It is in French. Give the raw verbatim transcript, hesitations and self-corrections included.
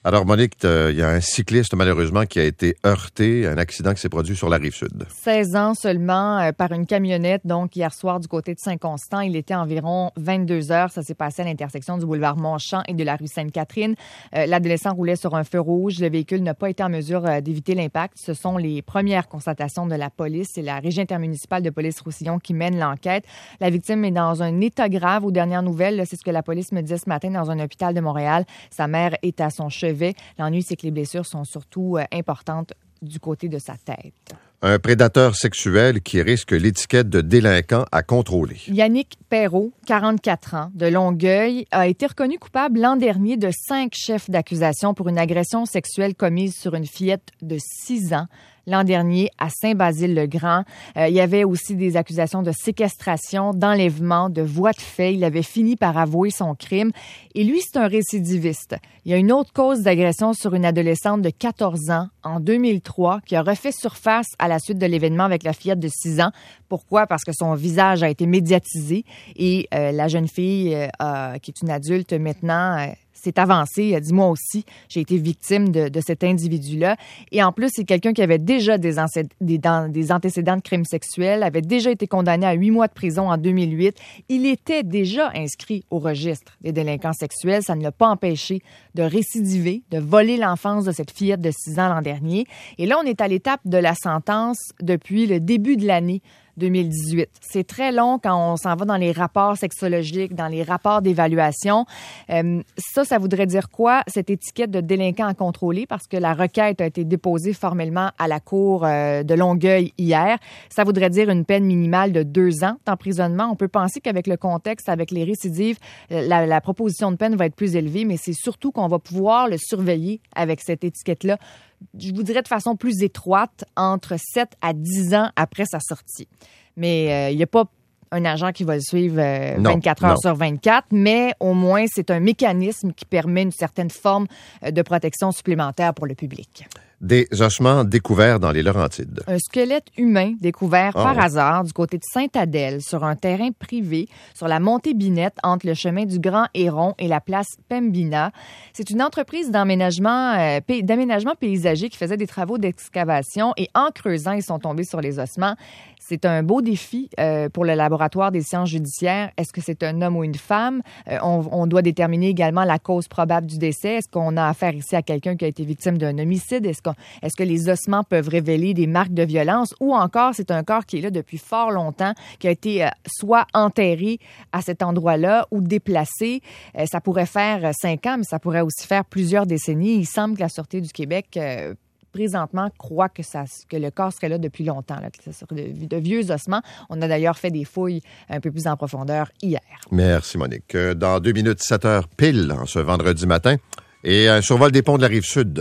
Alors, Monique, il y a un cycliste, malheureusement, qui a été heurté, un accident qui s'est produit sur la Rive-Sud. seize ans seulement, euh, par une camionnette, donc hier soir du côté de Saint-Constant. Il était environ vingt-deux heures. Ça s'est passé à l'intersection du boulevard Montchamp et de la rue Sainte-Catherine. Euh, l'adolescent roulait sur un feu rouge. Le véhicule n'a pas été en mesure euh, d'éviter l'impact. Ce sont les premières constatations de la police. C'est la Régie intermunicipale de police Roussillon qui mène l'enquête. La victime est dans un état grave. Aux dernières nouvelles, c'est ce que la police me disait ce matin dans un hôpital de Montréal. Sa mère est à son chevet. L'ennui, c'est que les blessures sont surtout euh, importantes du côté de sa tête. Un prédateur sexuel qui risque l'étiquette de délinquant à contrôler. Yannick Perrault, quarante-quatre ans, de Longueuil, a été reconnu coupable l'an dernier de cinq chefs d'accusation pour une agression sexuelle commise sur une fillette de six ans. L'an dernier, à Saint-Basile-le-Grand, euh, il y avait aussi des accusations de séquestration, d'enlèvement, de voies de fait. Il avait fini par avouer son crime. Et lui, c'est un récidiviste. Il y a une autre cause d'agression sur une adolescente de quatorze ans en deux mille trois qui a refait surface à la suite de l'événement avec la fillette de six ans. Pourquoi? Parce que son visage a été médiatisé et euh, la jeune fille, euh, qui est une adulte maintenant, euh, s'est avancée. Elle a dit, moi aussi, j'ai été victime de, de cet individu-là. Et en plus, c'est quelqu'un qui avait déjà des, ancé- des, dans, des antécédents de crimes sexuels, avait déjà été condamné à huit mois de prison en deux mille huit. Il était déjà inscrit au registre des délinquants sexuels. Ça ne l'a pas empêché de récidiver, de voler l'enfance de cette fillette de six ans l'an dernier. Et là, on est à l'étape de la sentence depuis le début de l'année deux mille dix-huit. C'est très long quand on s'en va dans les rapports sexologiques, dans les rapports d'évaluation. Euh, ça, ça voudrait dire quoi? Cette étiquette de délinquant à contrôler, parce que la requête a été déposée formellement à la cour euh, de Longueuil hier. Ça voudrait dire une peine minimale de deux ans d'emprisonnement. On peut penser qu'avec le contexte, avec les récidives, la, la proposition de peine va être plus élevée, mais c'est surtout qu'on va pouvoir le surveiller avec cette étiquette-là, je vous dirais de façon plus étroite, entre sept à dix ans après sa sortie. Mais il euh, n'y a pas un agent qui va le suivre euh, non, vingt-quatre heures non. sur vingt-quatre, mais au moins, c'est un mécanisme qui permet une certaine forme de protection supplémentaire pour le public. Des ossements découverts dans les Laurentides. Un squelette humain découvert oh. par hasard du côté de Sainte-Adèle sur un terrain privé sur la montée Binette entre le chemin du Grand Héron et la place Pembina. C'est une entreprise d'aménagement, euh, pay, d'aménagement paysager qui faisait des travaux d'excavation et en creusant, ils sont tombés sur les ossements. C'est un beau défi euh, pour le laboratoire des sciences judiciaires. Est-ce que c'est un homme ou une femme? Euh, on, on doit déterminer également la cause probable du décès. Est-ce qu'on a affaire ici à quelqu'un qui a été victime d'un homicide? Est-ce Est-ce que les ossements peuvent révéler des marques de violence ou encore c'est un corps qui est là depuis fort longtemps, qui a été euh, soit enterré à cet endroit-là ou déplacé. Euh, ça pourrait faire cinq ans, mais ça pourrait aussi faire plusieurs décennies. Il semble que la Sûreté du Québec euh, présentement croit que, ça, que le corps serait là depuis longtemps, là, que ce serait de, de vieux ossements. On a d'ailleurs fait des fouilles un peu plus en profondeur hier. Merci Monique. Dans deux minutes, sept heures pile, en ce vendredi matin, et un survol des ponts de la Rive-Sud.